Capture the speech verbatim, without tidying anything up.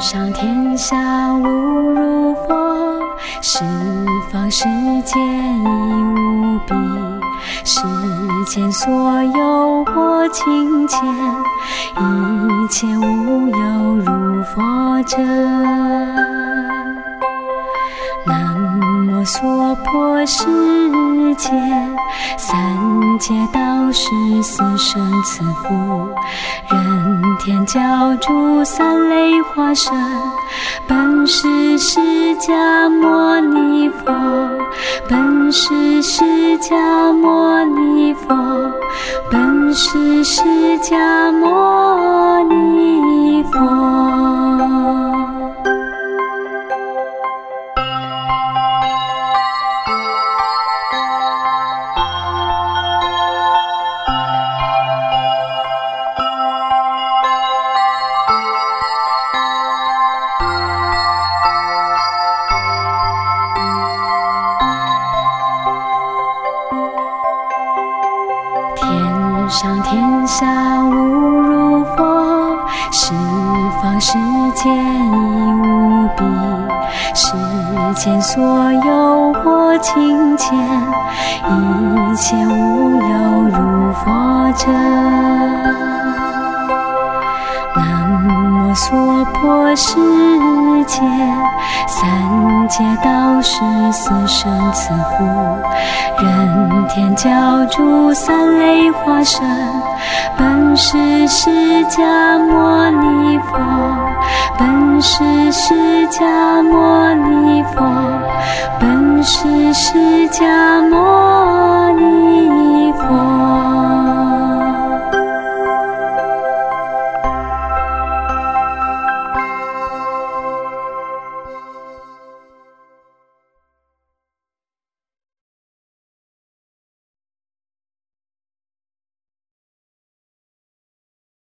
上天下无如佛，十方世界亦无比，世间所有我亲见，一切无有如佛者。南无娑婆世界，三界道是四生慈父，人天教主三类化身，本是释迦牟尼佛，本是释迦牟尼佛，本是释迦牟尼佛。天上天下无如佛，十方世界亦无比，世间所有我亲见，一切无有如佛者。南无娑婆世界，三界道是四生慈父，人天教主三类化身，本是释迦牟尼佛，本是释迦牟尼佛，本是释迦牟